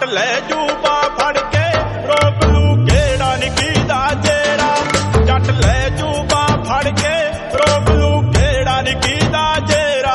ਲੈ ਜੂ ਬਾਂਹ ਫੜ ਕੇ ਰੋਕ ਲੂ ਕਿਹੜਾ ਨੀ ਕੀਦਾ ਜਿਹੜਾ। ਜੱਟ ਲੈ ਜੂ ਬਾਂਹ ਫੜ ਕੇ ਰੋਕ ਲੂ ਕਿਹੜਾ ਨੀ ਕੀਦਾ ਜਿਹੜਾ।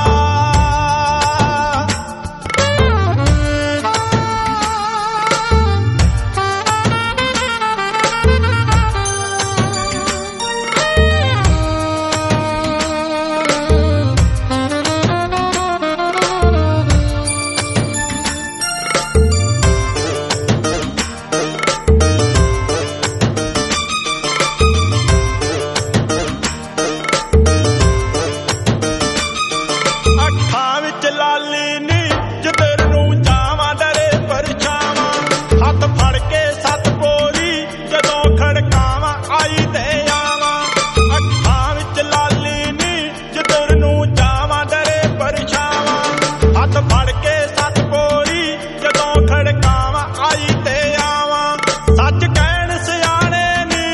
ਅੱਖਾਂ ਵਿੱਚ ਲਾਲੀ ਨੀ ਜਿੱਧਰ ਨੂੰ ਜਾਵਾਂ ਡਰੇ ਪਰਛਾਵਾਂ। ਹੱਥ ਫੜ ਕੇ ਸੱਤ ਪੋਰੀ ਜਦੋਂ ਖੜਕਾਵਾਂ ਆਈ ਤੇ ਆਵਾਂ। ਅੱਖਾਂ ਵਿੱਚ ਲਾਲੀ ਨੀ ਜਿੱਧਰ ਨੂੰ ਜਾਵਾਂ ਡਰੇ ਪਰਛਾਵਾਂ। ਹੱਥ ਫੜ ਕੇ ਸੱਤ ਪੋਰੀ ਜਦੋਂ ਖੜਕਾਵਾਂ ਆਈ ਤੇ ਆਵਾਂ। ਸੱਚ ਕਹਿਣ ਸਿਆਣੇ ਨੀ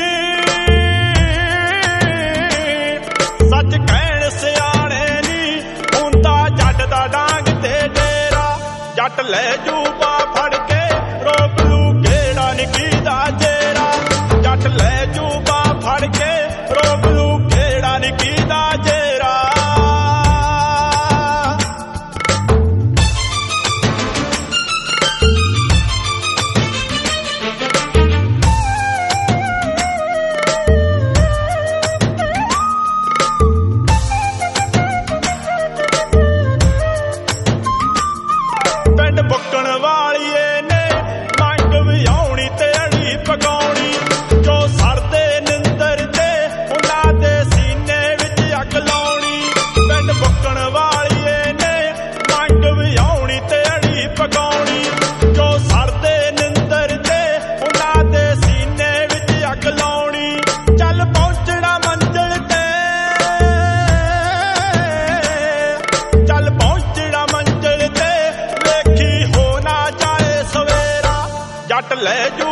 ਸੱਚ ਕਹਿਣ ਸਿਆਣੇ ਨੀ ਹੁੰਦਾ ਜੱਟ ਦਾ ਡਾਂਗ ਤੇ ਡੇਰਾ। ਜੱਟ ਲੈ ਜੂ ਬਾਂਹ ਫੜ ਕੇ ਰੋਕ ਲੂ ਕਿਹੜਾ ਨੀ ਕੀਦਾ ਜਿਹੜਾ। ਜੱਟ ਲੈ ਜੂ ਬਾਂਹ ਫੜ ਕੇ ਰੋਕ ਲੂ ਕਿਹੜਾ ਨੀ ਕੀਦਾ ਜਿਹੜਾ। ਪਿੰਡ ਬੁੱਕਣ ਵਾਲੀਏ ਨੇ ਮੰਗ ਵਿਆਉਣੀ ਤੇ ਅੜੀ ਪਕਾਉਣੀ। ਜੋ ਸੜਦੇ ਨਿੰਦਰ ਤੇ ਉਹਨਾਂ ਦੇ ਸੀਨੇ ਵਿੱਚ ਅੱਗ ਲਾਉਣੀ। ਪਿੰਡ ਬੁੱਕਣ ਵਾਲੀਏ ਨੇ ਮੰਗ ਵਿਆਉਣੀ ਤੇ ਅੜੀ ਪਕਾਉਣੀ। ਜੋ ਸੜਦੇ ਨਿੰਦਰ ਤੇ ਉਹਨਾਂ ਦੇ ਸੀਨੇ ਵਿੱਚ ਅੱਗ ਲਾਉਣੀ। ਚੱਲ ਪਹੁੰਚਣਾ ਮੰਜ਼ਿਲ ਤੇ ਚੱਲ ਪਹੁੰਚਣਾ ਮੰਜ਼ਿਲ ਤੇ ਵੇਖੀ ਹੋ ਨਾ ਜਾਏ ਸਵੇਰਾ। ਜੱਟ ਲੈ ਜੂ